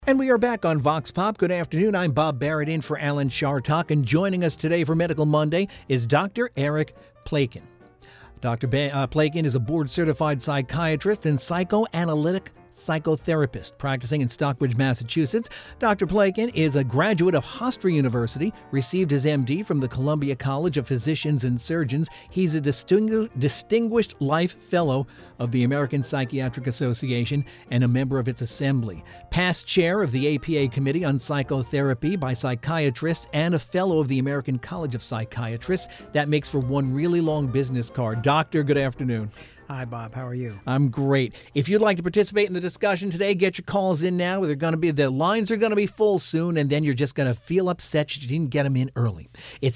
And we are back on Vox Pop. Good afternoon. I'm Bob Barrett in for Alan Chartock, and joining us today for Medical Monday is Dr. Eric Plakin. Dr. Plakin is a board-certified psychiatrist and psychoanalytic psychotherapist practicing in Stockbridge, Massachusetts. Dr. Plakin is a graduate of Hofstra University, received his MD from the Columbia College of Physicians and Surgeons. He's a distinguished life fellow of the American Psychiatric Association and a member of its assembly. Past chair of the APA Committee on Psychotherapy by Psychiatrists and a fellow of the American College of Psychiatrists. That makes for one really long business card. Doctor, good afternoon. Hi, Bob. How are you? I'm great. If you'd like to participate in the discussion today, get your calls in now. The lines are going to be full soon, and then you're just going to feel upset that you didn't get them in early. It's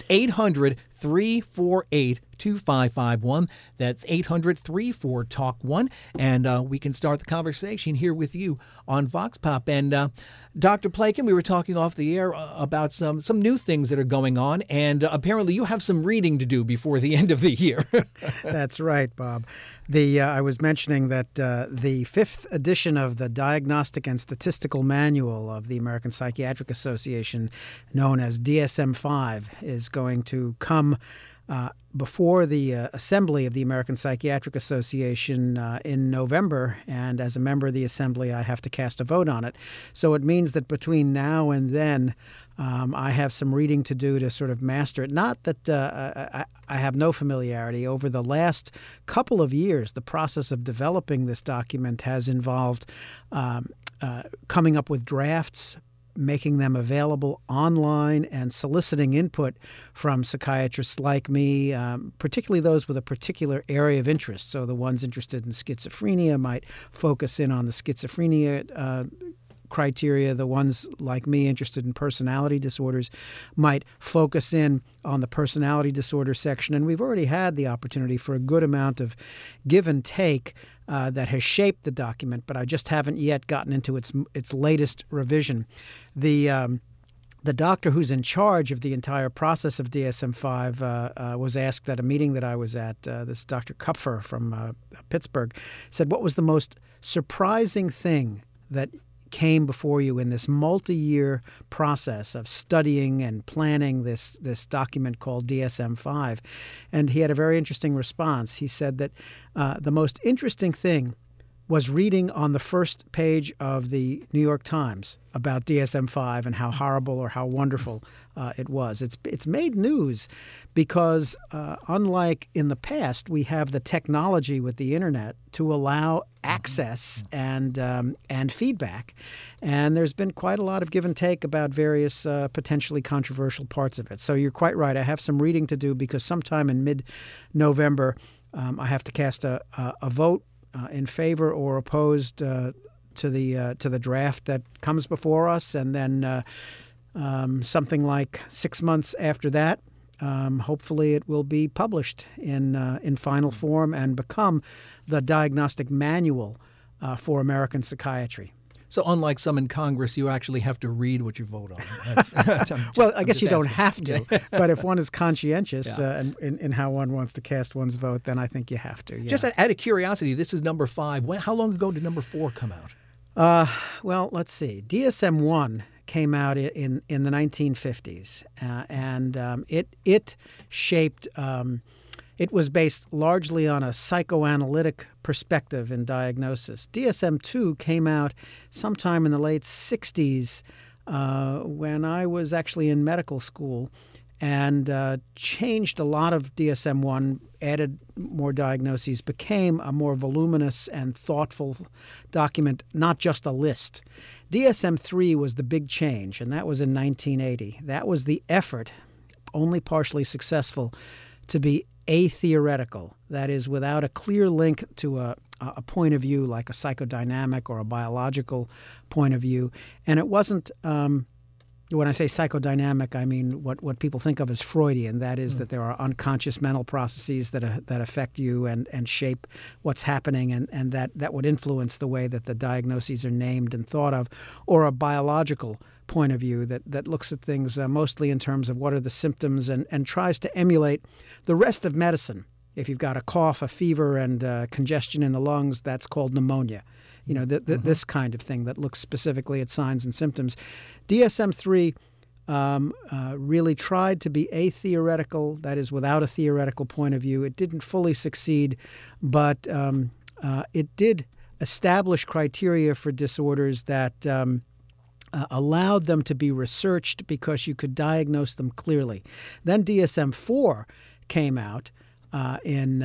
800-348-2551. That's 800-34-TALK-1. And we can start the conversation here with you on Vox Pop. And Dr. Plakin, we were talking off the air about some new things that are going on, and apparently you have some reading to do before the end of the year. That's right, Bob. I was mentioning that the 5th edition of the Diagnostic and Statistical Manual of the American Psychiatric Association, known as DSM-5, is going to come before the Assembly of the American Psychiatric Association in November, and as a member of the Assembly, I have to cast a vote on it. So it means that between now and then, I have some reading to do to sort of master it. Not that I have no familiarity. Over the last couple of years, the process of developing this document has involved coming up with drafts, making them available online, and soliciting input from psychiatrists like me, particularly those with a particular area of interest. So the ones interested in schizophrenia might focus in on the schizophrenia criteria. The ones like me interested in personality disorders might focus in on the personality disorder section. And we've already had the opportunity for a good amount of give and take that has shaped the document, but I just haven't yet gotten into its latest revision. The doctor who's in charge of the entire process of DSM-5 was asked at a meeting that I was at, this Dr. Kupfer from Pittsburgh, said, what was the most surprising thing that came before you in this multi-year process of studying and planning this document called DSM-5? And he had a very interesting response. He said that the most interesting thing was reading on the first page of the New York Times about DSM-5 and how horrible or how wonderful it was. It's made news because unlike in the past, we have the technology with the internet to allow access and feedback. And there's been quite a lot of give and take about various potentially controversial parts of it. So you're quite right. I have some reading to do because sometime in mid-November, I have to cast a vote in favor or opposed to the draft that comes before us, and then something like 6 months after that, hopefully it will be published in final form and become the diagnostic manual for American psychiatry. So unlike some in Congress, you actually have to read what you vote on. Well, I guess you don't have to, but if one is conscientious in how one wants to cast one's vote, then I think you have to. Yeah. Just out of curiosity, this is number 5. How long ago did number 4 come out? Well, let's see. DSM-1 came out in the 1950s, and it shaped. It was based largely on a psychoanalytic perspective in diagnosis. DSM-2 came out sometime in the late 60s when I was actually in medical school, and changed a lot of DSM-1, added more diagnoses, became a more voluminous and thoughtful document, not just a list. DSM-3 was the big change, and that was in 1980. That was the effort, only partially successful, to be atheoretical, that is, without a clear link to a point of view like a psychodynamic or a biological point of view. And it wasn't, when I say psychodynamic, I mean what people think of as Freudian, that is that there are unconscious mental processes that affect you and shape what's happening, and that would influence the way that the diagnoses are named and thought of, or a biological point of view that looks at things mostly in terms of what are the symptoms and tries to emulate the rest of medicine. If you've got a cough, a fever, and congestion in the lungs, that's called pneumonia. this kind of thing that looks specifically at signs and symptoms. DSM-3 really tried to be atheoretical, that is, without a theoretical point of view. It didn't fully succeed, but it did establish criteria for disorders that allowed them to be researched because you could diagnose them clearly. Then DSM-4 came out in,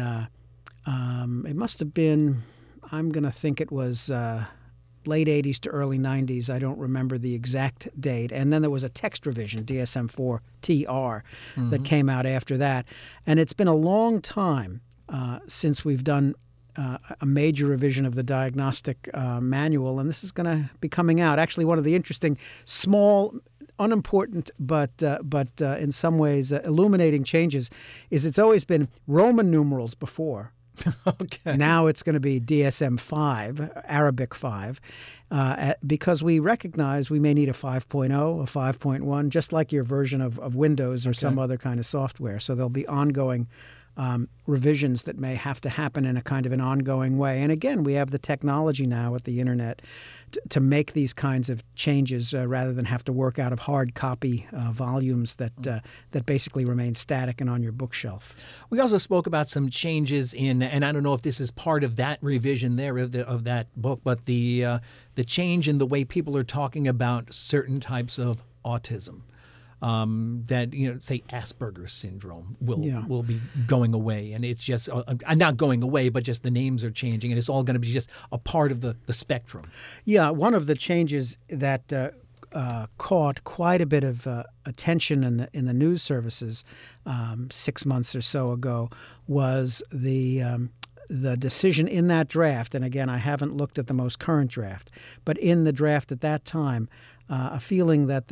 it must have been, I'm going to think it was late 80s to early 90s. I don't remember the exact date. And then there was a text revision, DSM-4-TR, that came out after that. And it's been a long time since we've done a major revision of the diagnostic manual, and this is going to be coming out. Actually, one of the interesting, small, unimportant, but in some ways illuminating changes is it's always been Roman numerals before. Okay. Now it's going to be DSM-5, Arabic 5, because we recognize we may need a 5.0, a 5.1, just like your version of Windows or some other kind of software. So there'll be ongoing revisions that may have to happen in a kind of an ongoing way. And again, we have the technology now with the internet to make these kinds of changes rather than have to work out of hard copy volumes that basically remain static and on your bookshelf. We also spoke about some changes in, and I don't know if this is part of that revision there of that book, but the change in the way people are talking about certain types of autism. That, say Asperger's syndrome will be going away. And it's just not going away, but just the names are changing. And it's all going to be just a part of the spectrum. Yeah, one of the changes that caught quite a bit of attention in the news services 6 months or so ago was the decision in that draft. And again, I haven't looked at the most current draft, but in the draft at that time, a feeling that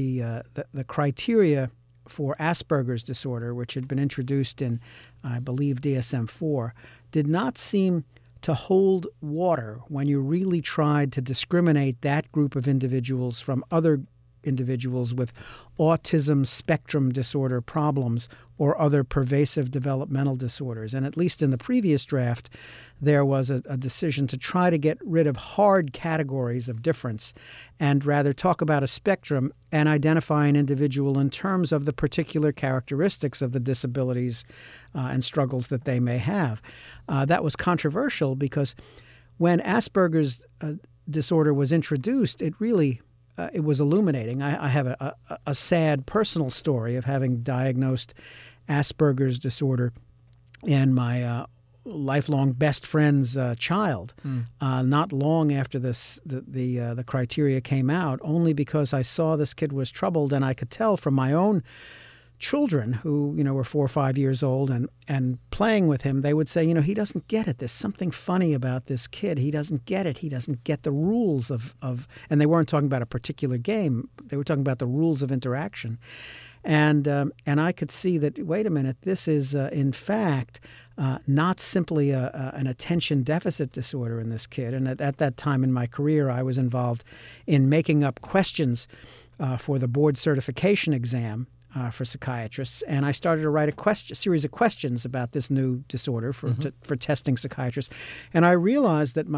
the criteria for Asperger's disorder, which had been introduced in, I believe, DSM-4, did not seem to hold water when you really tried to discriminate that group of individuals from other individuals with autism spectrum disorder problems or other pervasive developmental disorders. And at least in the previous draft, there was a decision to try to get rid of hard categories of difference and rather talk about a spectrum and identify an individual in terms of the particular characteristics of the disabilities and struggles that they may have. That was controversial because when Asperger's disorder was introduced, it really it was illuminating. I have a sad personal story of having diagnosed Asperger's disorder in my lifelong best friend's child. Not long after the criteria came out, only because I saw this kid was troubled, and I could tell from my own children who were 4 or 5 years old and playing with him, they would say, he doesn't get it. There's something funny about this kid. He doesn't get it. He doesn't get the rules of and they weren't talking about a particular game. They were talking about the rules of interaction. And I could see that, wait a minute, this is in fact not simply an attention deficit disorder in this kid. And at that time in my career, I was involved in making up questions for the board certification exam for psychiatrists, and I started to write a series of questions about this new disorder for testing psychiatrists, and I realized that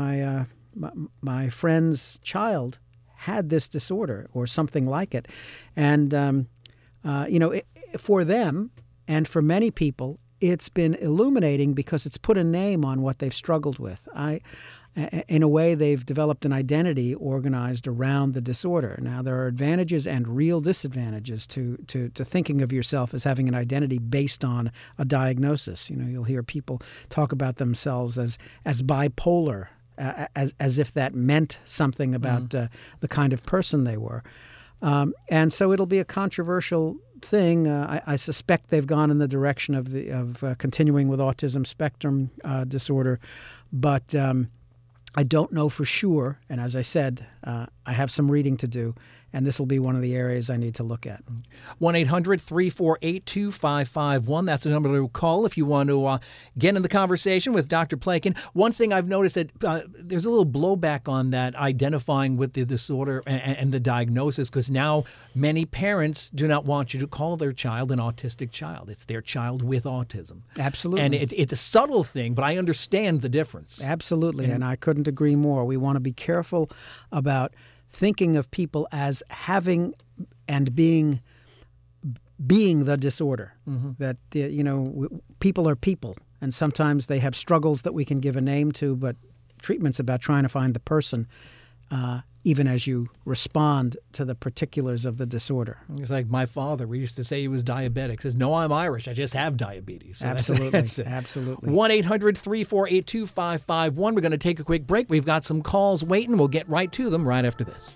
my friend's child had this disorder or something like it, and for them and for many people, it's been illuminating because it's put a name on what they've struggled with. In a way, they've developed an identity organized around the disorder. Now, there are advantages and real disadvantages to thinking of yourself as having an identity based on a diagnosis. You'll hear people talk about themselves as bipolar, as if that meant something about the kind of person they were. And so it'll be a controversial thing. I suspect they've gone in the direction of continuing with autism spectrum disorder, but I don't know for sure, and as I said, I have some reading to do, and this will be one of the areas I need to look at. 1-800-348-2551. That's the number to call if you want to get in the conversation with Dr. Plekin. One thing I've noticed that there's a little blowback on that identifying with the disorder and the diagnosis, because now many parents do not want you to call their child an autistic child. It's their child with autism. Absolutely. And it's a subtle thing, but I understand the difference. Absolutely, and I couldn't couldn't agree more. We want to be careful about thinking of people as having and being the disorder. That, people are people, and sometimes they have struggles that we can give a name to, but treatment's about trying to find the person, even as you respond to the particulars of the disorder. It's like my father. We used to say he was diabetic. Says, no, I'm Irish. I just have diabetes. So Absolutely. That's it. Absolutely. 1-800-348-2551. We're going to take a quick break. We've got some calls waiting. We'll get right to them right after this.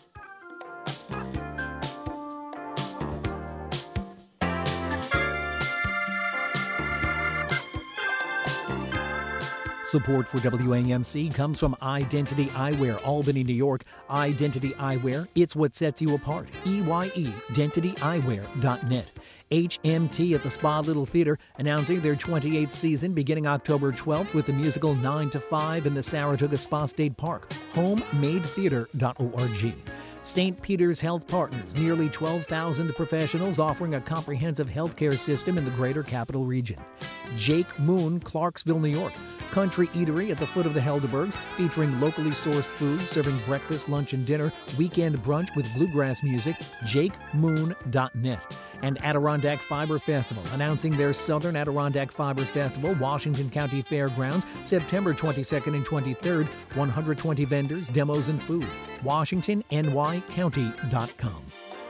Support for WAMC comes from Identity Eyewear, Albany, New York. Identity Eyewear, it's what sets you apart. EYE-DentityEyewear.net. HMT at the Spa Little Theater announcing their 28th season beginning October 12th with the musical 9 to 5 in the Saratoga Spa State Park. HomeMadeTheater.org. St. Peter's Health Partners, nearly 12,000 professionals offering a comprehensive healthcare system in the greater capital region. Jake Moon, Clarksville, New York. Country eatery at the foot of the Helderbergs, featuring locally sourced food, serving breakfast, lunch, and dinner, weekend brunch with bluegrass music, jakemoon.net. And Adirondack Fiber Festival, announcing their Southern Adirondack Fiber Festival, Washington County Fairgrounds, September 22nd and 23rd, 120 vendors, demos, and food. WashingtonNYCounty.com.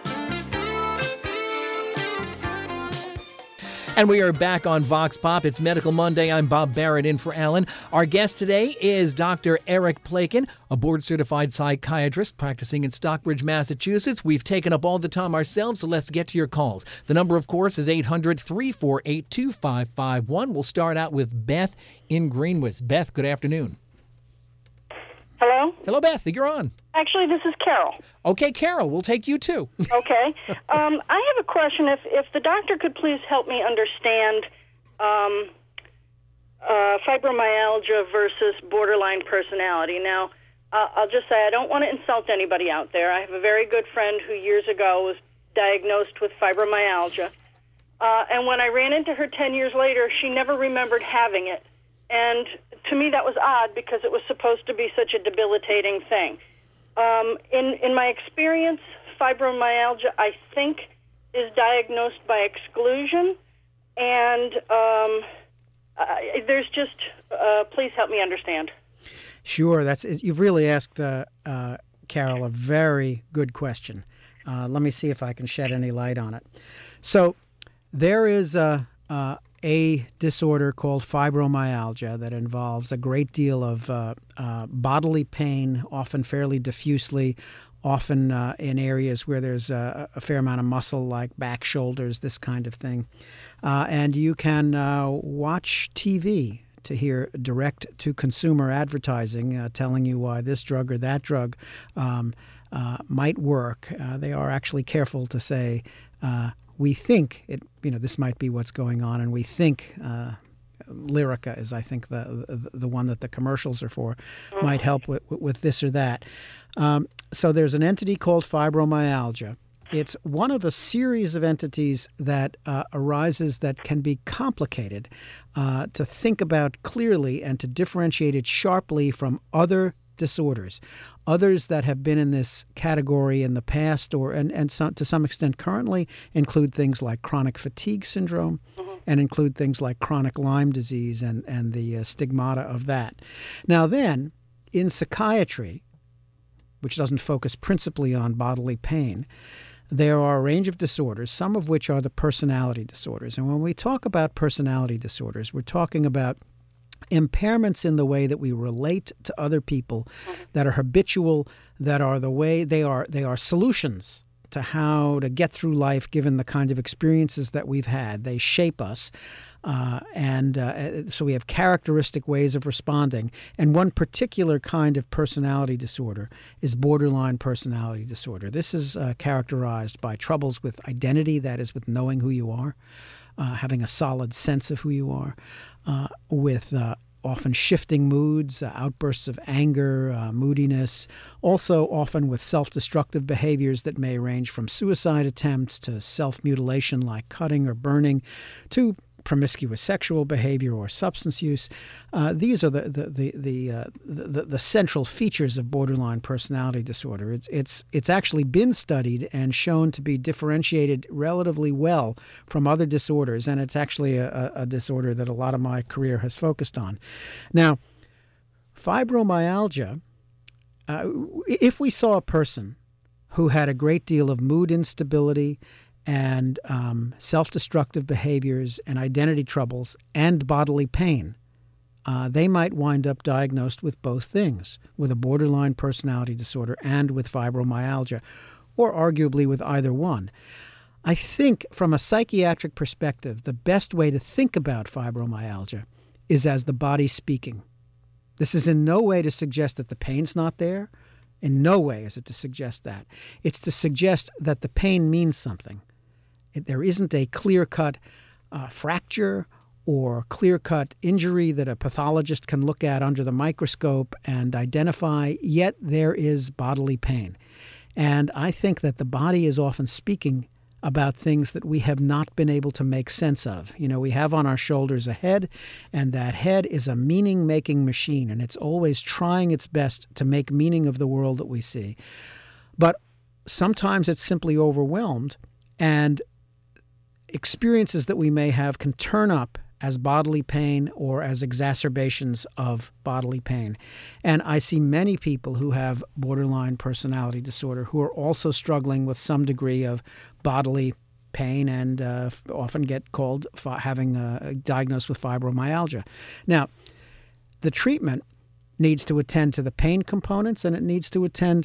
And we are back on Vox Pop. It's Medical Monday. I'm Bob Barrett in for Alan. Our guest today is Dr. Eric Plekin, a board-certified psychiatrist practicing in Stockbridge, Massachusetts. We've taken up all the time ourselves, so let's get to your calls. The number, of course, is 800-348-2551. We'll start out with Beth in Greenwich. Beth, good afternoon. Hello? Hello, Beth. You're on. Actually, this is Carol. Okay, Carol, we'll take you too. Okay. I have a question. If the doctor could please help me understand fibromyalgia versus borderline personality. Now, I'll just say I don't want to insult anybody out there. I have a very good friend who years ago was diagnosed with fibromyalgia. And when I ran into her 10 years later, she never remembered having it. And to me, that was odd because it was supposed to be such a debilitating thing. In my experience, fibromyalgia, I think, is diagnosed by exclusion. And there's just, please help me understand. Sure. You've really asked, Carol, a very good question. Let me see if I can shed any light on it. So there is a disorder called fibromyalgia that involves a great deal of bodily pain, often fairly diffusely, often in areas where there's a fair amount of muscle, like back, shoulders, this kind of thing. And you can watch TV to hear direct-to-consumer advertising telling you why this drug or that drug might work. They are actually careful to say, we think this might be what's going on, and we think Lyrica is, I think, the one that the commercials are for, might help with this or that. So there's an entity called fibromyalgia. It's one of a series of entities that arises that can be complicated to think about clearly and to differentiate it sharply from other disorders. Others that have been in this category in the past and to some extent currently include things like chronic fatigue syndrome and include things like chronic Lyme disease and the stigmata of that. Now then, in psychiatry, which doesn't focus principally on bodily pain, there are a range of disorders, some of which are the personality disorders. And when we talk about personality disorders, we're talking about impairments in the way that we relate to other people that are habitual, that are the way they are solutions to how to get through life given the kind of experiences that we've had. They shape us. So we have characteristic ways of responding. And one particular kind of personality disorder is borderline personality disorder. This is characterized by troubles with identity, that is, with knowing who you are, having a solid sense of who you are, with often shifting moods, outbursts of anger, moodiness, also often with self-destructive behaviors that may range from suicide attempts to self-mutilation like cutting or burning to promiscuous sexual behavior or substance use. These are the central features of borderline personality disorder. It's actually been studied and shown to be differentiated relatively well from other disorders, and it's actually a disorder that a lot of my career has focused on. Now, fibromyalgia, if we saw a person who had a great deal of mood instability and self-destructive behaviors and identity troubles and bodily pain, they might wind up diagnosed with both things, with a borderline personality disorder and with fibromyalgia, or arguably with either one. I think from a psychiatric perspective, the best way to think about fibromyalgia is as the body speaking. This is in no way to suggest that the pain's not there. In no way is it to suggest that. It's to suggest that the pain means something. There isn't a clear-cut fracture or clear-cut injury that a pathologist can look at under the microscope and identify, yet there is bodily pain. And I think that the body is often speaking about things that we have not been able to make sense of. You know, we have on our shoulders a head, and that head is a meaning-making machine, and it's always trying its best to make meaning of the world that we see. But sometimes it's simply overwhelmed, and experiences that we may have can turn up as bodily pain or as exacerbations of bodily pain. And I see many people who have borderline personality disorder who are also struggling with some degree of bodily pain and often get called having diagnosed with fibromyalgia. Now, the treatment needs to attend to the pain components, and it needs to attend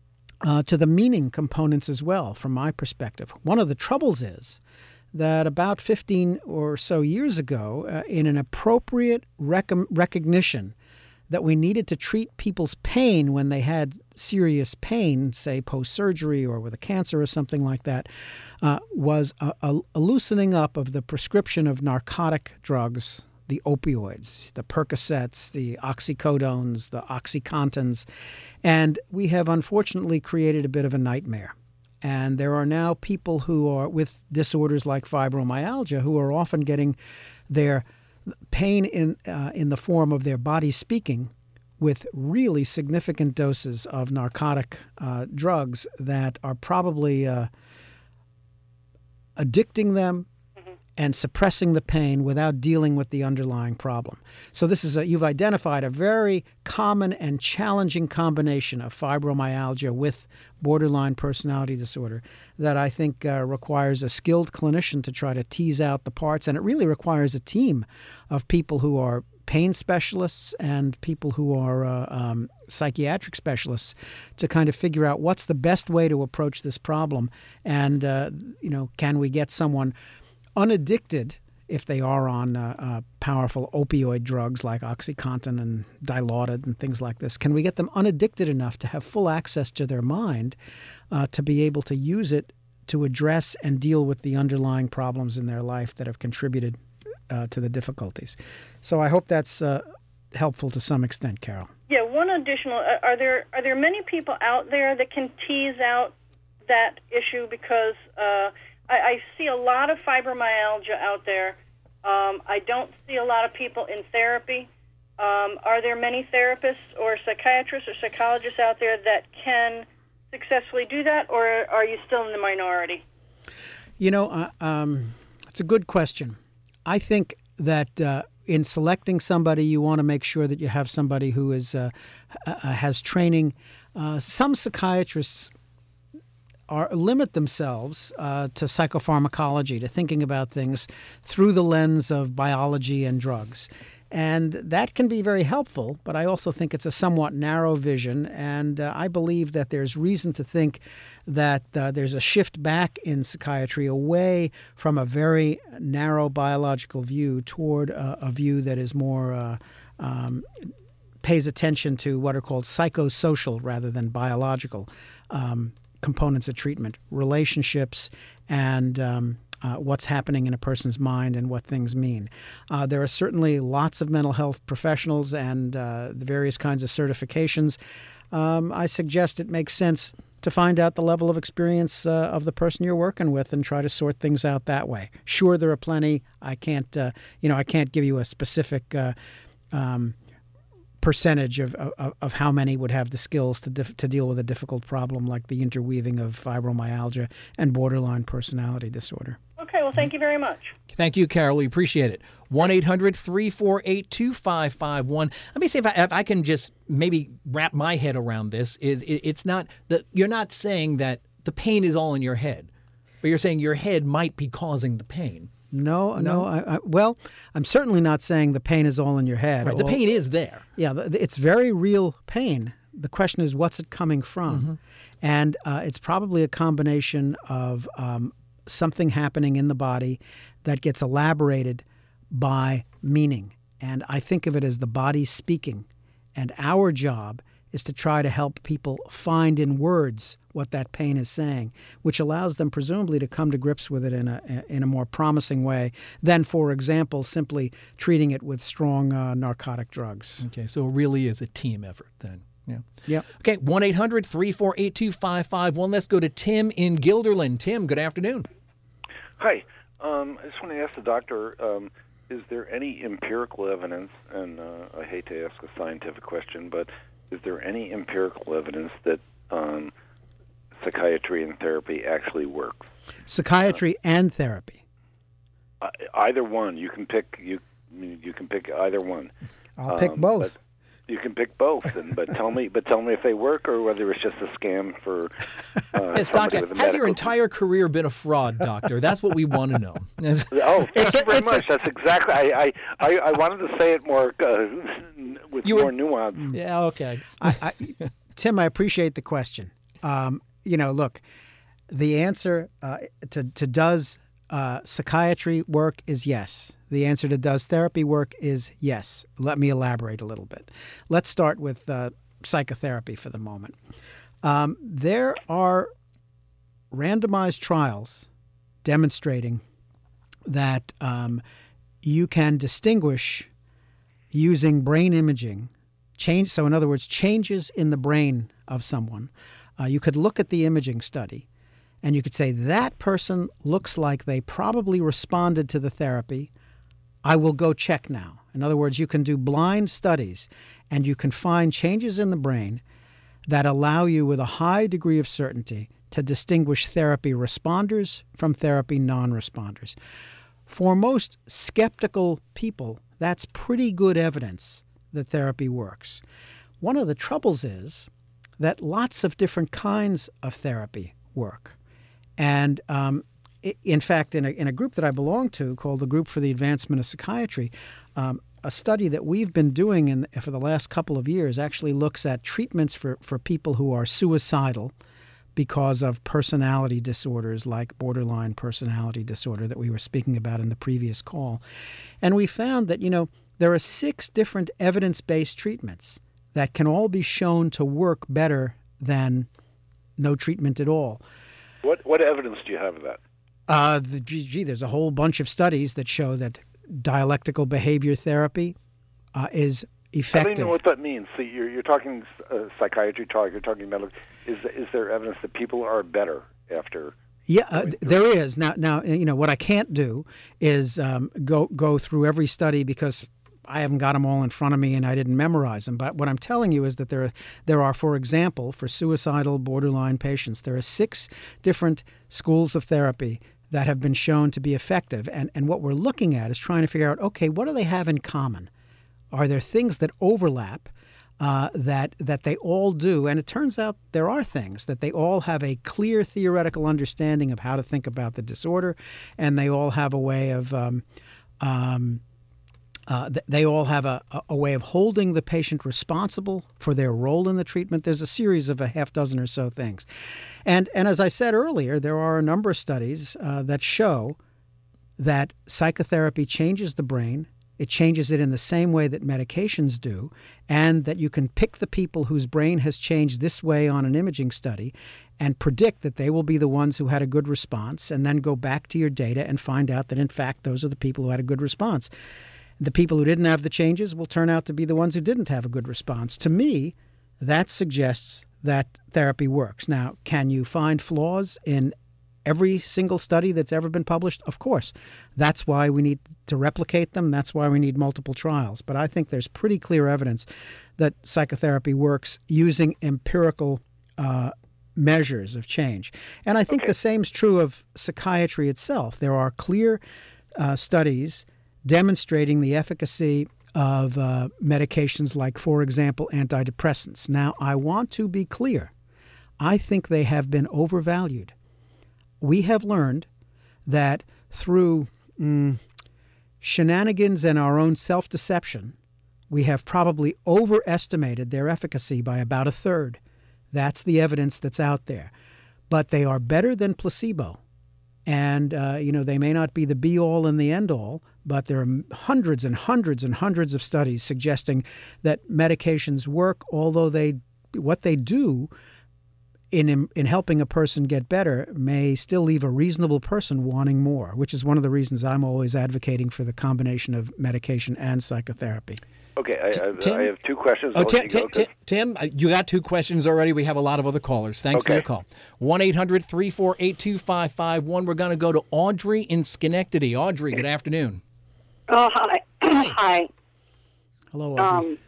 to the meaning components as well, from my perspective. One of the troubles is that about 15 or so years ago, in an appropriate recognition that we needed to treat people's pain when they had serious pain, say post-surgery or with a cancer or something like that, was a loosening up of the prescription of narcotic drugs, the opioids, the Percocets, the oxycodones, the OxyContins, and we have unfortunately created a bit of a nightmare. And there are now people who are with disorders like fibromyalgia who are often getting their pain in the form of their body speaking with really significant doses of narcotic drugs that are probably addicting them and suppressing the pain without dealing with the underlying problem. So this is you've identified a very common and challenging combination of fibromyalgia with borderline personality disorder that I think requires a skilled clinician to try to tease out the parts. And it really requires a team of people who are pain specialists and people who are psychiatric specialists to kind of figure out what's the best way to approach this problem. And, can we get someone unaddicted if they are on powerful opioid drugs like OxyContin and Dilaudid and things like this? Can we get them unaddicted enough to have full access to their mind to be able to use it to address and deal with the underlying problems in their life that have contributed to the difficulties? So I hope that's helpful to some extent, Carol. Yeah, one additional, are there many people out there that can tease out that issue? Because I see a lot of fibromyalgia out there. I don't see a lot of people in therapy. Are there many therapists or psychiatrists or psychologists out there that can successfully do that, or are you still in the minority? It's a good question. I think that in selecting somebody, you want to make sure that you have somebody who has training. Some psychiatrists limit themselves to psychopharmacology, to thinking about things through the lens of biology and drugs. And that can be very helpful, but I also think it's a somewhat narrow vision, and I believe that there's reason to think that there's a shift back in psychiatry away from a very narrow biological view toward a view that is more pays attention to what are called psychosocial rather than biological components of treatment, relationships, and what's happening in a person's mind and what things mean. There are certainly lots of mental health professionals and the various kinds of certifications. I suggest it makes sense to find out the level of experience of the person you're working with and try to sort things out that way. Sure, there are plenty. I can't give you a specific percentage of how many would have the skills to deal with a difficult problem like the interweaving of fibromyalgia and borderline personality disorder. Okay, well, thank you very much. Thank you, Carol. We appreciate it. 1-800-348-2551. Let me see if I can just maybe wrap my head around this. It's not that you're not saying that the pain is all in your head, but you're saying your head might be causing the pain. No. Well, I'm certainly not saying the pain is all in your head. Right, the pain is there. Yeah, it's very real pain. The question is, what's it coming from? And it's probably a combination of something happening in the body that gets elaborated by meaning. And I think of it as the body speaking. And our job is to try to help people find in words what that pain is saying, which allows them presumably to come to grips with it in a more promising way than, for example, simply treating it with strong narcotic drugs. Okay, so it really is a team effort then. Yeah. Yep. Okay, 1-800-348-2551. Let's go to Tim in Guilderland. Tim, good afternoon. Hi. I just want to ask the doctor, is there any empirical evidence, and I hate to ask a scientific question, but is there any empirical evidence that psychiatry and therapy actually works? Psychiatry and therapy? Either one. You can pick. You can pick either one. I'll pick both. You can pick both, but tell me if they work or whether it's just a scam for. Yes, doctor. Has your entire career been a fraud, doctor? That's what we want to know. Oh, thank you very much. That's exactly. I wanted to say it more with more nuance. Yeah. Okay. Tim, I appreciate the question. Look, the answer to does psychiatry work is yes. The answer to does therapy work is yes. Let me elaborate a little bit. Let's start with psychotherapy for the moment. There are randomized trials demonstrating that you can distinguish using brain imaging so in other words, changes in the brain of someone. You could look at the imaging study and you could say that person looks like they probably responded to the therapy. I will go check now. In other words, you can do blind studies and you can find changes in the brain that allow you with a high degree of certainty to distinguish therapy responders from therapy non-responders. For most skeptical people, that's pretty good evidence that therapy works. One of the troubles is that lots of different kinds of therapy work. And in fact, in a group that I belong to called the Group for the Advancement of Psychiatry, a study that we've been doing for the last couple of years actually looks at treatments for people who are suicidal because of personality disorders like borderline personality disorder that we were speaking about in the previous call. And we found that, there are 6 different evidence-based treatments that can all be shown to work better than no treatment at all. What evidence do you have of that? There's a whole bunch of studies that show that dialectical behavior therapy is effective. I don't even know what that means. So you're talking psychiatry talk. You're talking about is there evidence that people are better after? Yeah, there is. Now, what I can't do is go through every study because I haven't got them all in front of me and I didn't memorize them. But what I'm telling you is that there are, for example, for suicidal borderline patients, there are 6 different schools of therapy that have been shown to be effective. And what we're looking at is trying to figure out, okay, what do they have in common? Are there things that overlap that they all do? And it turns out there are things that they all have a clear theoretical understanding of how to think about the disorder, and they all have a way of they all have a way of holding the patient responsible for their role in the treatment. There's a series of a half dozen or so things. And as I said earlier, there are a number of studies that show that psychotherapy changes the brain. It changes it in the same way that medications do, and that you can pick the people whose brain has changed this way on an imaging study and predict that they will be the ones who had a good response, and then go back to your data and find out that, in fact, those are the people who had a good response. The people who didn't have the changes will turn out to be the ones who didn't have a good response. To me, that suggests that therapy works. Now, can you find flaws in every single study that's ever been published? Of course. That's why we need to replicate them. That's why we need multiple trials. But I think there's pretty clear evidence that psychotherapy works using empirical measures of change. And I think the same is true of psychiatry itself. There are clear studies demonstrating the efficacy of medications like, for example, antidepressants. Now, I want to be clear. I think they have been overvalued. We have learned that through shenanigans and our own self-deception, we have probably overestimated their efficacy by about a third. That's the evidence that's out there. But they are better than placebo. And, they may not be the be-all and the end-all, but there are hundreds and hundreds and hundreds of studies suggesting that medications work, although what they do in helping a person get better may still leave a reasonable person wanting more, which is one of the reasons I'm always advocating for the combination of medication and psychotherapy. Okay, I have two questions. Tim, you got two questions already. We have a lot of other callers. Thanks for your call. 1-800-348-2551. We're going to go to Audrey in Schenectady. Audrey, good afternoon. Oh, hi. Hi. Hello, Audrey.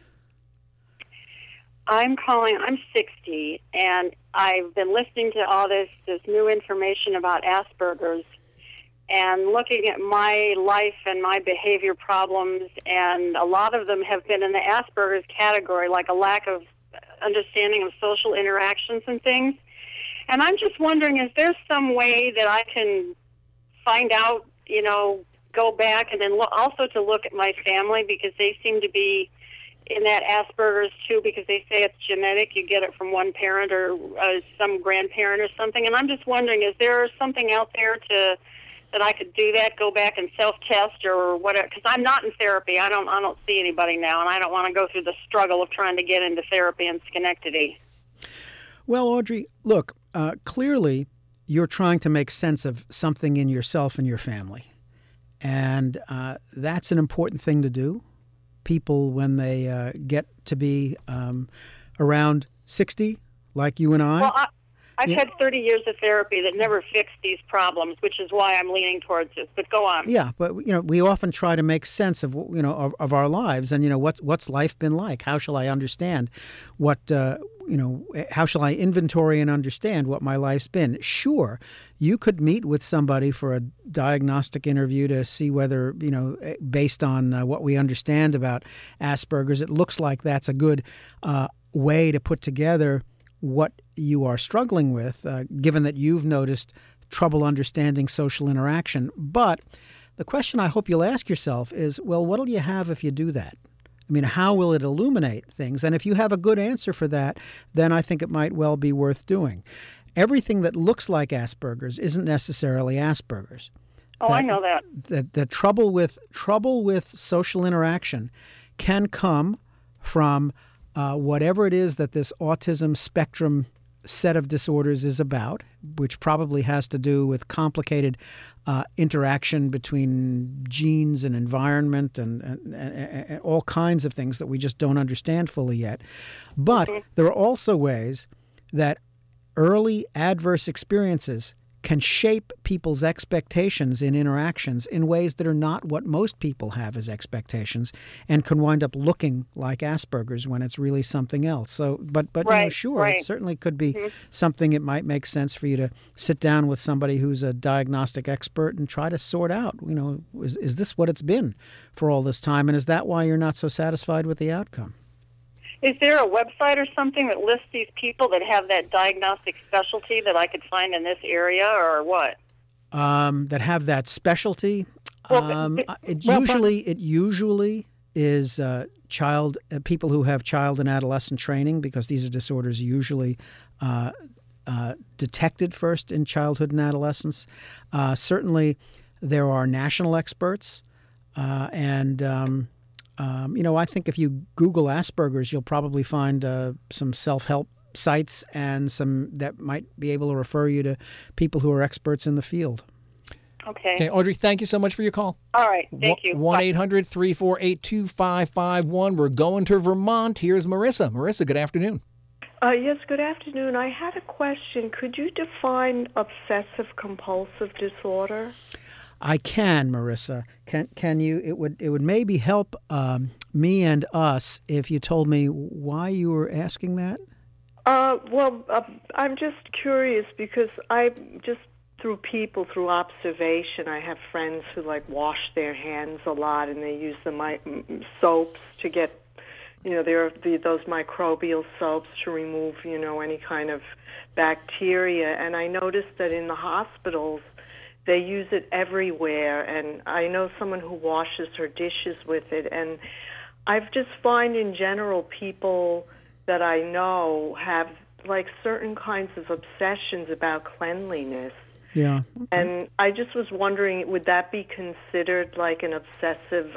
I'm calling. I'm 60, and I've been listening to all this new information about Asperger's and looking at my life and my behavior problems, and a lot of them have been in the Asperger's category, like a lack of understanding of social interactions and things. And I'm just wondering, is there some way that I can find out, go back and then also to look at my family, because they seem to be in that Asperger's too, because they say it's genetic. You get it from one parent or some grandparent or something. And I'm just wondering, is there something out there that I could do that, go back and self-test or whatever? Because I'm not in therapy. I don't see anybody now, and I don't want to go through the struggle of trying to get into therapy in Schenectady. Well, Audrey, look, clearly you're trying to make sense of something in yourself and your family. And that's an important thing to do. People, when they get to be around 60, like you and I. Well, I've had 30 years of therapy that never fixed these problems, which is why I'm leaning towards this. But go on. Yeah, but we often try to make sense of of our lives, and what's life been like? How shall I understand what how shall I inventory and understand what my life's been? Sure, you could meet with somebody for a diagnostic interview to see whether, based on what we understand about Asperger's, it looks like that's a good way to put together what you are struggling with, given that you've noticed trouble understanding social interaction. But the question I hope you'll ask yourself is, well, what'll you have if you do that? I mean, how will it illuminate things? And if you have a good answer for that, then I think it might well be worth doing. Everything that looks like Asperger's isn't necessarily Asperger's. I know that. The trouble with social interaction can come from whatever it is that this autism spectrum set of disorders is about, which probably has to do with complicated interaction between genes and environment and all kinds of things that we just don't understand fully yet. But there are also ways that early adverse experiences can shape people's expectations in interactions in ways that are not what most people have as expectations, and can wind up looking like Asperger's when it's really something else. So, but right, sure, right. It certainly could be something. It might make sense for you to sit down with somebody who's a diagnostic expert and try to sort out, is this what it's been for all this time, and is that why you're not so satisfied with the outcome? Is there a website or something that lists these people that have that diagnostic specialty that I could find in this area, or what? That have that specialty? It usually is people who have child and adolescent training, because these are disorders usually detected first in childhood and adolescence. Certainly, there are national experts, I think if you Google Asperger's, you'll probably find some self-help sites and some that might be able to refer you to people who are experts in the field. Okay, Audrey, thank you so much for your call. All right, thank you. 1-800-348-2551. We're going to Vermont. Here's Marissa. Marissa, good afternoon. Yes, good afternoon. I had a question. Could you define obsessive-compulsive disorder? I can, Marissa. Can you? It would maybe help me and us if you told me why you were asking that. I'm just curious because through observation, I have friends who wash their hands a lot, and they use the soaps to get, there are those microbial soaps to remove, any kind of bacteria. And I noticed that in the hospitals, they use it everywhere. And I know someone who washes her dishes with it. And I've just find in general people that I know have certain kinds of obsessions about cleanliness. Yeah. Okay. And I just was wondering, would that be considered an obsessive,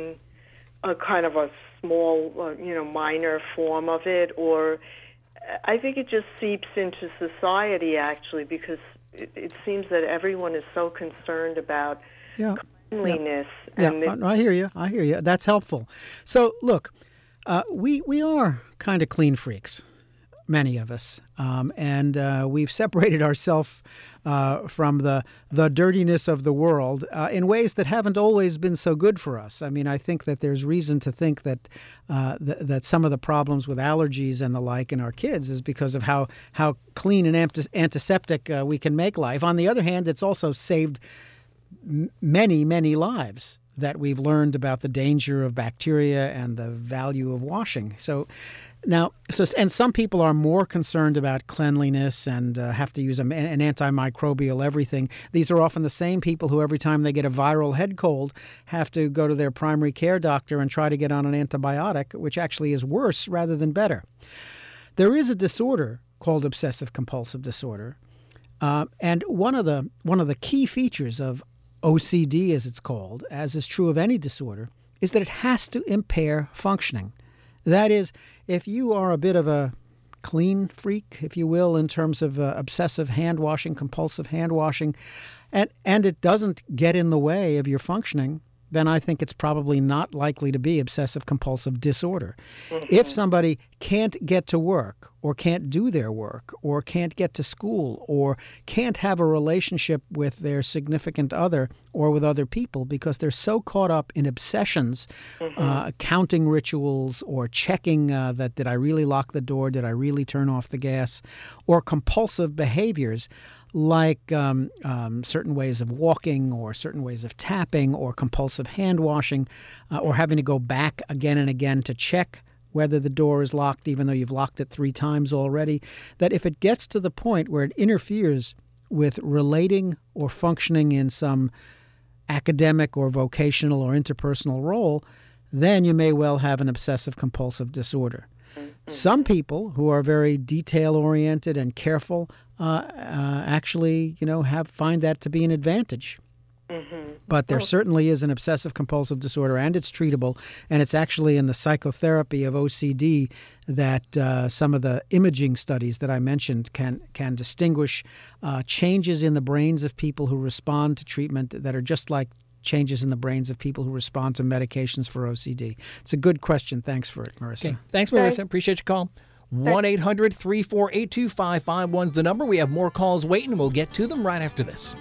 a kind of a small, minor form of it? Or I think it just seeps into society, actually, because it seems that everyone is so concerned about cleanliness. Yeah, And I hear you. That's helpful. So, look, we are kind of clean freaks, many of us, and we've separated ourselves from the dirtiness of the world in ways that haven't always been so good for us. I think that there's reason to think that that some of the problems with allergies and the like in our kids is because of how clean and antiseptic we can make life. On the other hand, it's also saved many, many lives that we've learned about the danger of bacteria and the value of washing. And some people are more concerned about cleanliness and have to use an antimicrobial everything. These are often the same people who every time they get a viral head cold have to go to their primary care doctor and try to get on an antibiotic, which actually is worse rather than better. There is a disorder called obsessive compulsive disorder, and one of the key features of OCD, as it's called, as is true of any disorder, is that it has to impair functioning. That is, if you are a bit of a clean freak, if you will, in terms of obsessive hand washing, compulsive hand washing, and it doesn't get in the way of your functioning, then I think it's probably not likely to be obsessive compulsive disorder. Mm-hmm. If somebody can't get to work or can't do their work or can't get to school or can't have a relationship with their significant other or with other people because they're so caught up in obsessions, counting rituals or checking that did I really lock the door, did I really turn off the gas, or compulsive behaviors like certain ways of walking or certain ways of tapping or compulsive hand washing or having to go back again and again to check whether the door is locked even though you've locked it 3 times already, that if it gets to the point where it interferes with relating or functioning in some academic or vocational or interpersonal role, then you may well have an obsessive compulsive disorder. Some people who are very detail-oriented and careful actually, find that to be an advantage. Mm-hmm. But there certainly is an obsessive-compulsive disorder, and it's treatable. And it's actually in the psychotherapy of OCD that some of the imaging studies that I mentioned can distinguish changes in the brains of people who respond to treatment that are just like changes in the brains of people who respond to medications for OCD. It's a good question. Thanks for it, Marissa. Okay. Thanks, Marissa. Appreciate your call. 1-800-348-2551 is the number. We have more calls waiting. We'll get to them right after this.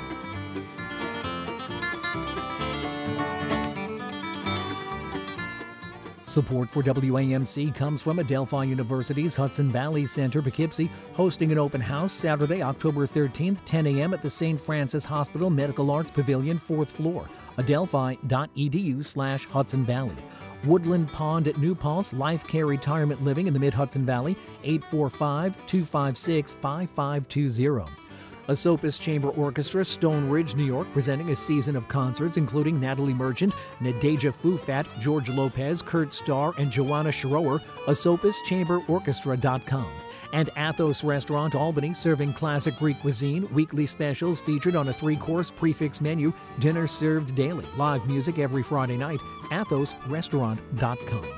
Support for WAMC comes from Adelphi University's Hudson Valley Center, Poughkeepsie, hosting an open house Saturday, October 13th, 10 a.m. at the St. Francis Hospital Medical Arts Pavilion, 4th floor, adelphi.edu/Hudson Valley. Woodland Pond at New Paltz Life Care Retirement Living in the Mid-Hudson Valley, 845-256-5520. Esopus Chamber Orchestra, Stone Ridge, New York, presenting a season of concerts including Natalie Merchant, Nadeja Fufat, George Lopez, Kurt Starr, and Joanna Schroer. EsopusChamberOrchestra.com. And Athos Restaurant, Albany, serving classic Greek cuisine. Weekly specials featured on a 3-course prefix menu. Dinner served daily. Live music every Friday night. AthosRestaurant.com.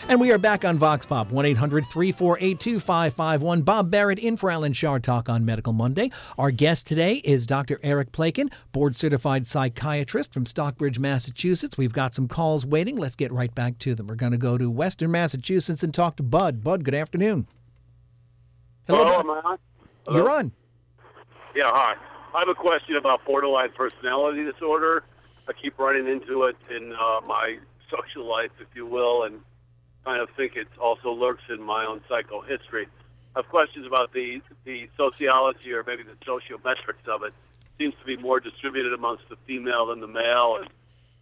And we are back on Vox Pop, 1-800-348-2551. Bob Barrett in for Alan Chartock on Medical Monday. Our guest today is Dr. Eric Plekin, board-certified psychiatrist from Stockbridge, Massachusetts. We've got some calls waiting. Let's get right back to them. We're going to go to Western Massachusetts and talk to Bud. Bud, good afternoon. Hello, Bud. am I on? Hello? You're on. Yeah, hi. I have a question about borderline personality disorder. I keep running into it in my social life, if you will, and kind of think it also lurks in my own psychohistory. I have questions about the sociology or maybe the sociometrics of it. It seems to be more distributed amongst the female than the male, and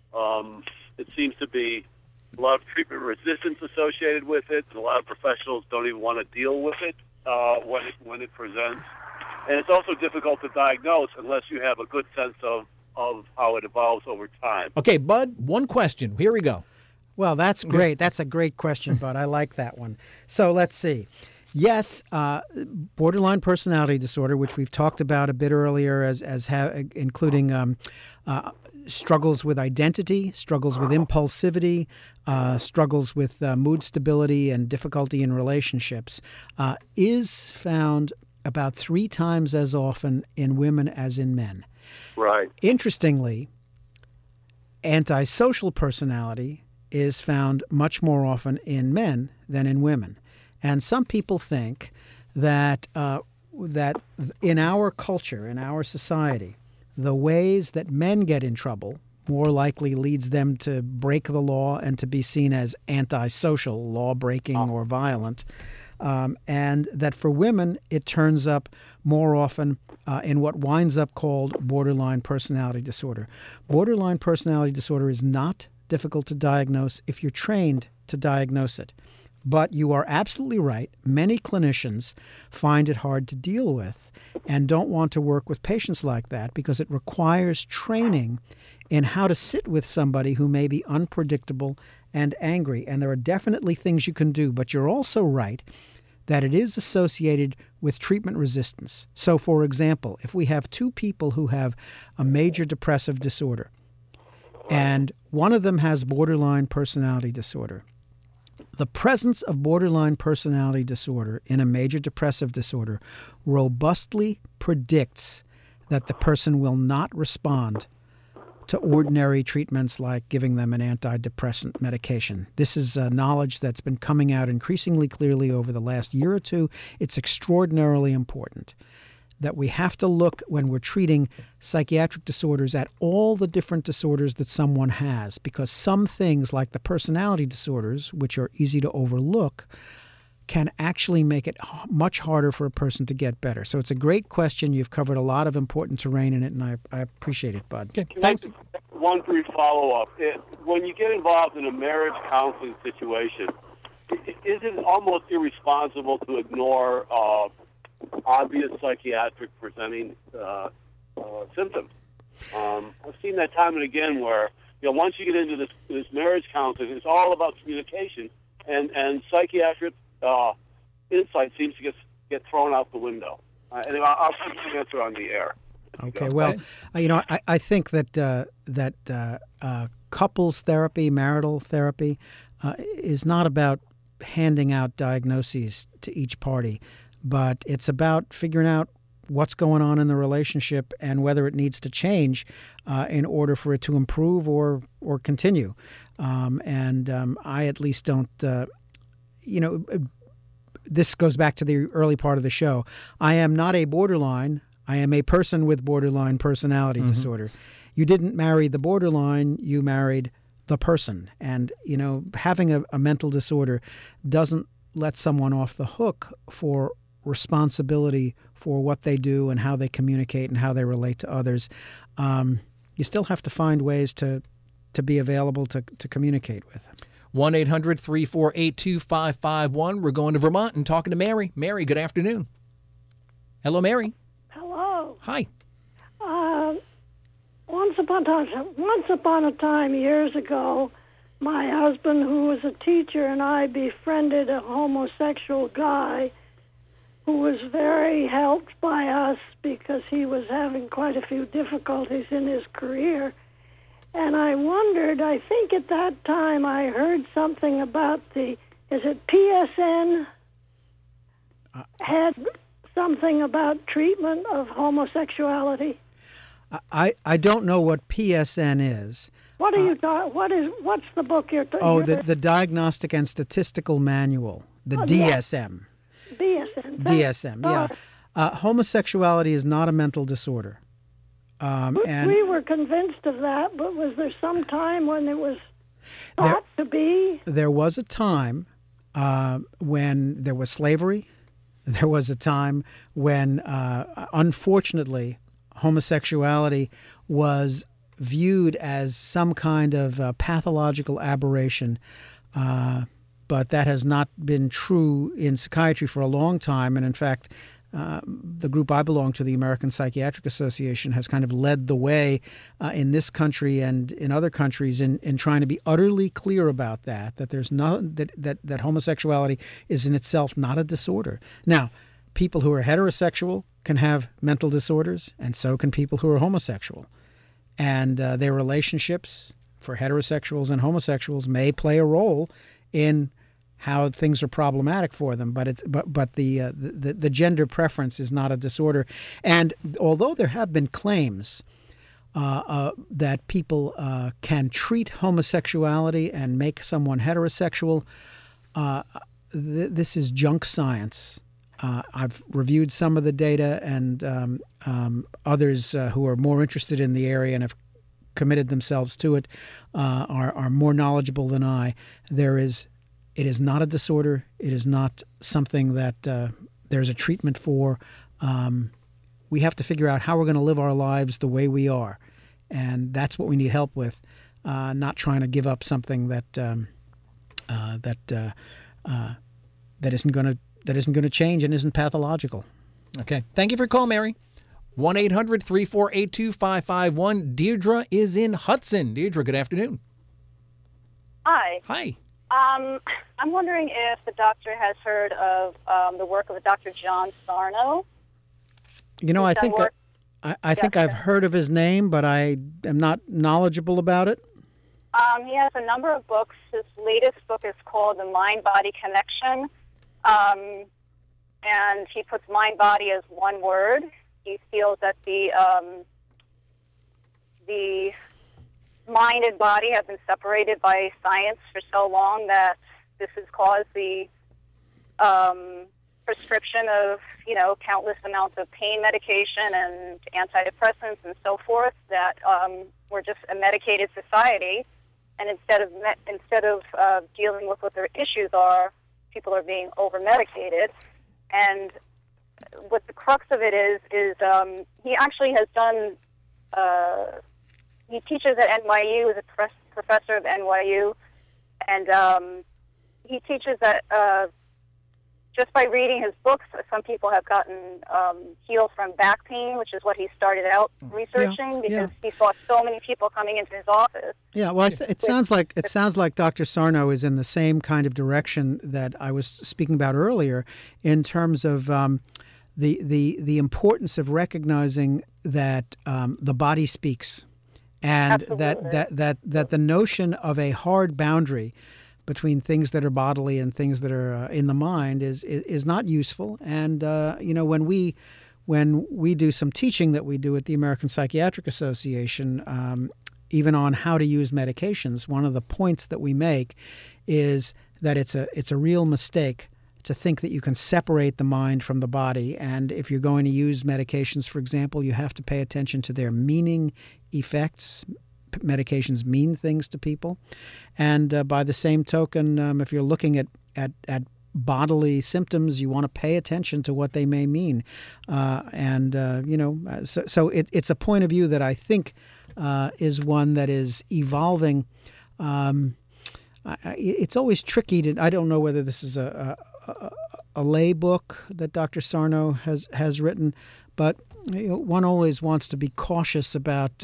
it seems to be a lot of treatment resistance associated with it, and a lot of professionals don't even want to deal with it when it presents. And it's also difficult to diagnose unless you have a good sense of how it evolves over time. Okay, Bud, one question. Here we go. Well, that's great. That's a great question, Bud. I like that one. So let's see. Yes, borderline personality disorder, which we've talked about a bit earlier, including struggles with identity, struggles with impulsivity, struggles with mood stability and difficulty in relationships, is found about 3 times as often in women as in men. Right. Interestingly, antisocial personality is found much more often in men than in women. And some people think that that in our culture, in our society, the ways that men get in trouble more likely leads them to break the law and to be seen as antisocial, law-breaking or violent. And that for women, it turns up more often in what winds up called borderline personality disorder. Borderline personality disorder is not difficult to diagnose if you're trained to diagnose it. But you are absolutely right. Many clinicians find it hard to deal with and don't want to work with patients like that because it requires training in how to sit with somebody who may be unpredictable and angry. And there are definitely things you can do, but you're also right that it is associated with treatment resistance. So, for example, if we have 2 people who have a major depressive disorder, and one of them has borderline personality disorder, the presence of borderline personality disorder in a major depressive disorder robustly predicts that the person will not respond to ordinary treatments like giving them an antidepressant medication. This is knowledge that's been coming out increasingly clearly over the last year or 2. It's extraordinarily important that we have to look when we're treating psychiatric disorders at all the different disorders that someone has, because some things like the personality disorders, which are easy to overlook, can actually make it much harder for a person to get better. So it's a great question. You've covered a lot of important terrain in it, and I appreciate it, Bud. Okay, thanks. One brief follow-up. When you get involved in a marriage counseling situation, is it almost irresponsible to ignore obvious psychiatric presenting symptoms? I've seen that time and again where, once you get into this marriage counseling, it's all about communication, and psychiatric insight seems to get thrown out the window. Anyway, I'll put the answer on the air. Okay. Well, I think that couples therapy, marital therapy, is not about handing out diagnoses to each party, but it's about figuring out what's going on in the relationship and whether it needs to change in order for it to improve or continue. I at least don't. This goes back to the early part of the show. I am not a borderline. I am a person with borderline personality disorder. You didn't marry the borderline, you married the person. And, having a mental disorder doesn't let someone off the hook for responsibility for what they do and how they communicate and how they relate to others. You still have to find ways to be available to communicate with. 1-800-348-2551. We're going to Vermont and talking to Mary. Mary, good afternoon. Hello, Mary. Hello. Hi. Once upon a time, years ago, my husband, who was a teacher, and I befriended a homosexual guy who was very helped by us because he was having quite a few difficulties in his career. And I wondered, I think at that time I heard something about the is it PSN had something about treatment of homosexuality? I don't know what PSN is. What are you talking? What's the book you're talking? Oh, the Diagnostic and Statistical Manual, the DSM. DSM. DSM, yeah. Homosexuality is not a mental disorder. And we were convinced of that, but was there some time when it was thought to be? There was a time when there was slavery. There was a time when, unfortunately, homosexuality was viewed as some kind of pathological aberration. But that has not been true in psychiatry for a long time. And in fact, the group I belong to, the American Psychiatric Association, has kind of led the way in this country and in other countries in trying to be utterly clear about that there's that homosexuality is in itself not a disorder. Now, people who are heterosexual can have mental disorders, and so can people who are homosexual. And their relationships for heterosexuals and homosexuals may play a role in how things are problematic for them, but the gender preference is not a disorder. And although there have been claims that people can treat homosexuality and make someone heterosexual, this is junk science. I've reviewed some of the data, and others who are more interested in the area and have committed themselves to it are more knowledgeable than I. It is not a disorder. It is not something that there's a treatment for. We have to figure out how we're going to live our lives the way we are, and that's what we need help with. Not trying to give up something that isn't going to change and isn't pathological. Okay. Thank you for your call, Mary. 1-800-348-2551. Deirdre is in Hudson. Deirdre, good afternoon. Hi. Hi. I'm wondering if the doctor has heard of the work of Dr. John Sarno. You know, I think I've heard of his name, but I am not knowledgeable about it. He has a number of books. His latest book is called The Mind-Body Connection, and he puts mind-body as one word. He feels that the mind and body have been separated by science for so long that this has caused the prescription of, countless amounts of pain medication and antidepressants and so forth, that we're just a medicated society. And instead of dealing with what their issues are, people are being over-medicated. And what the crux of it is he actually has done, he teaches at NYU, is a professor of NYU, and he teaches that just by reading his books, some people have gotten healed from back pain, which is what he started out researching, because he saw so many people coming into his office. Yeah, well, it sounds like Dr. Sarno is in the same kind of direction that I was speaking about earlier, in terms of the importance of recognizing that the body speaks, and that the notion of a hard boundary between things that are bodily and things that are in the mind is not useful. And when we do some teaching that we do at the American Psychiatric Association, even on how to use medications, one of the points that we make is that it's a real mistake to think that you can separate the mind from the body. And if you're going to use medications, for example, you have to pay attention to their meaning effects. Medications mean things to people. And by the same token, if you're looking at bodily symptoms, you want to pay attention to what they may mean. So it's a point of view that I think is one that is evolving. It's always tricky I don't know whether this is a lay book that Dr. Sarno has written, but one always wants to be cautious about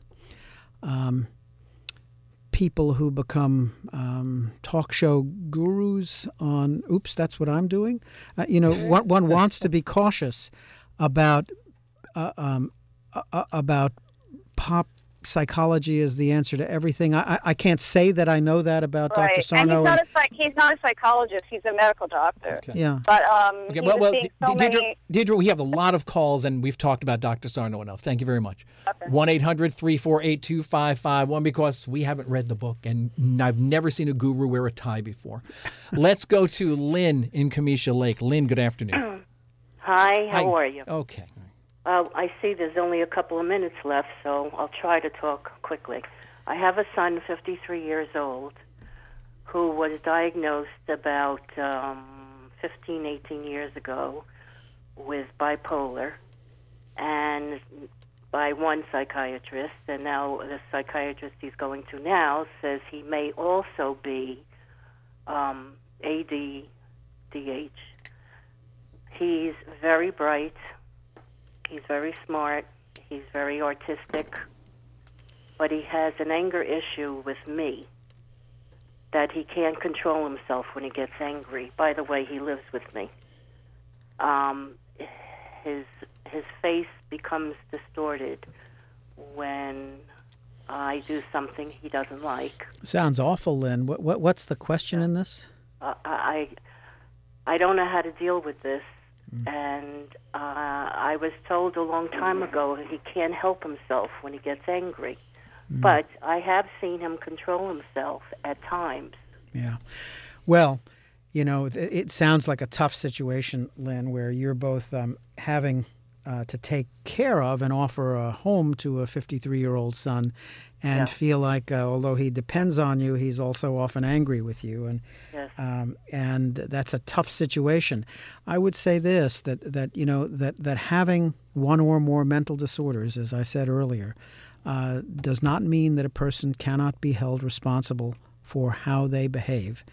people who become talk show gurus on, oops, that's what I'm doing. One wants to be cautious about psychology is the answer to everything. I can't say that I know that about Dr. Sarno. And he's not a psychologist. He's a medical doctor. Okay. Yeah. But Okay, he well, was seeing so many... Deidre, we have a lot of calls, and we've talked about Dr. Sarno enough. Thank you very much. Okay. 1-800-348-2551, because we haven't read the book, and I've never seen a guru wear a tie before. Let's go to Lynn in Comisha Lake. Lynn, good afternoon. Hi, how are you? Okay. I see there's only a couple of minutes left, so I'll try to talk quickly. I have a son, 53 years old, who was diagnosed about 15, 18 years ago with bipolar, and by one psychiatrist, and now the psychiatrist he's going to now says he may also be ADDH. He's very bright. He's very smart. He's very artistic. But he has an anger issue with me that he can't control himself when he gets angry. By the way, he lives with me. His face becomes distorted when I do something he doesn't like. Sounds awful, Lynn. What's the question in this? I don't know how to deal with this. And I was told a long time ago he can't help himself when he gets angry. But I have seen him control himself at times. Yeah. Well, it sounds like a tough situation, Lynn, where you're both having to take care of and offer a home to a 53-year-old son, and feel like although he depends on you, he's also often angry with you, and and that's a tough situation. I would say this, that having one or more mental disorders, as I said earlier, does not mean that a person cannot be held responsible for how they behave.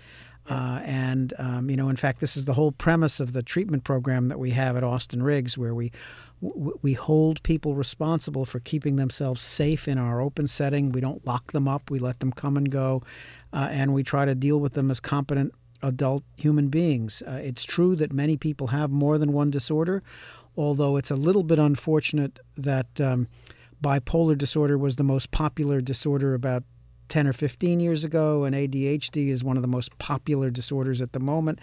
In fact, this is the whole premise of the treatment program that we have at Austin Riggs, where we hold people responsible for keeping themselves safe in our open setting. We don't lock them up. We let them come and go, and we try to deal with them as competent adult human beings. It's true that many people have more than one disorder, although it's a little bit unfortunate that bipolar disorder was the most popular disorder about 10 or 15 years ago, and ADHD is one of the most popular disorders at the moment.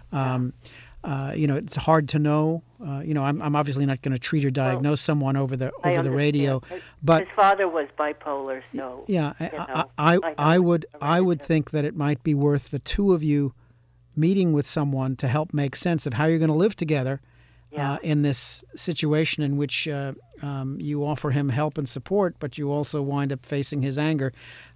It's hard to know. I'm obviously not going to treat or diagnose someone over the radio, but his father was bipolar, so I would think that it might be worth the two of you meeting with someone to help make sense of how you're going to live together in this situation in which you offer him help and support, but you also wind up facing his anger.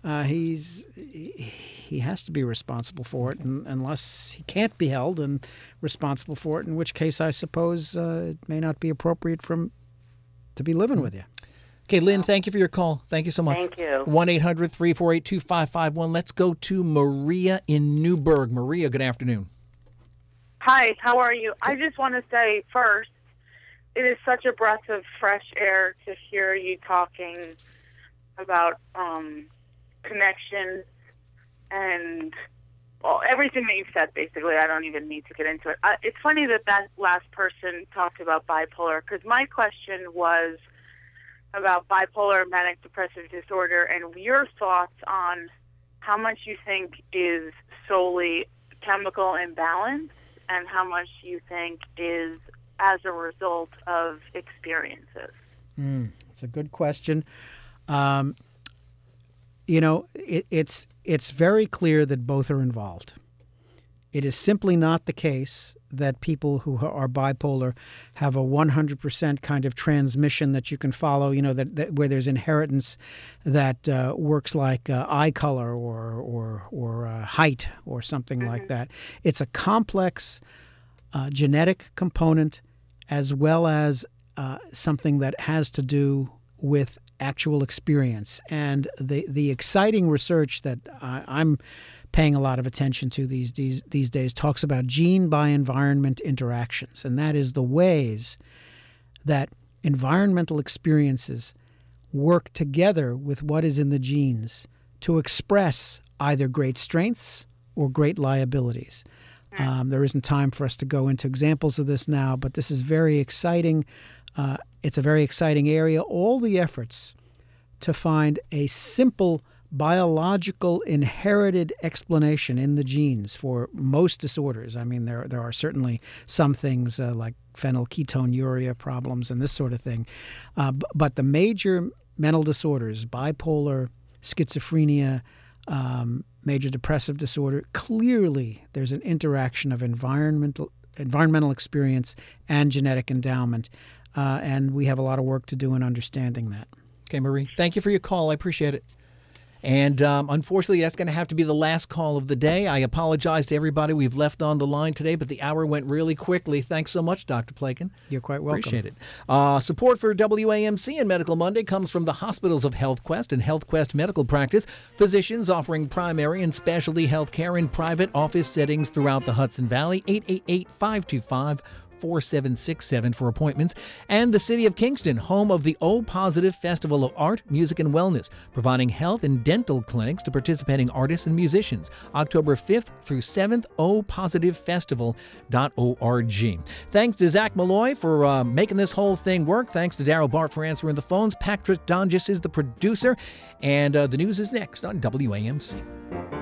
He has to be responsible for it, unless he can't be held and responsible for it, in which case I suppose it may not be appropriate to be living with you. Okay, Lynn, thank you for your call. Thank you so much. Thank you. 1-800-348-2551. Let's go to Maria in Newburgh. Maria, good afternoon. Hi, how are you? I just want to say first, it is such a breath of fresh air to hear you talking about connection and everything that you've said, basically. I don't even need to get into it. It's funny that last person talked about bipolar, because my question was about bipolar manic depressive disorder and your thoughts on how much you think is solely chemical imbalance and how much you think is as a result of experiences. It's a good question. It's very clear that both are involved. It is simply not the case that people who are bipolar have a 100% kind of transmission that you can follow, that where there's inheritance that works like eye color or height or something like that. It's a complex genetic component, as well as something that has to do with actual experience. And the exciting research that I'm paying a lot of attention to these days talks about gene by environment interactions, and that is the ways that environmental experiences work together with what is in the genes to express either great strengths or great liabilities. There isn't time for us to go into examples of this now, but this is very exciting. It's a very exciting area. All the efforts to find a simple biological inherited explanation in the genes for most disorders. I mean, there are certainly some things like phenylketonuria problems and this sort of thing. But the major mental disorders, bipolar, schizophrenia, major depressive disorder, clearly there's an interaction of environmental experience and genetic endowment. And we have a lot of work to do in understanding that. Okay, Marie, thank you for your call. I appreciate it. And unfortunately, that's going to have to be the last call of the day. I apologize to everybody we've left on the line today, but the hour went really quickly. Thanks so much, Dr. Plakin. You're quite welcome. Appreciate it. Support for WAMC and Medical Monday comes from the Hospitals of HealthQuest and HealthQuest Medical Practice, physicians offering primary and specialty health care in private office settings throughout the Hudson Valley. 888-525-4767 for appointments. And the City of Kingston, home of the O Positive Festival of Art, Music, and Wellness, providing health and dental clinics to participating artists and musicians. October 5th through 7th, opositivefestival.org. Thanks to Zach Malloy for making this whole thing work. Thanks to Daryl Bart for answering the phones. Patrick Donges is the producer. And the news is next on WAMC.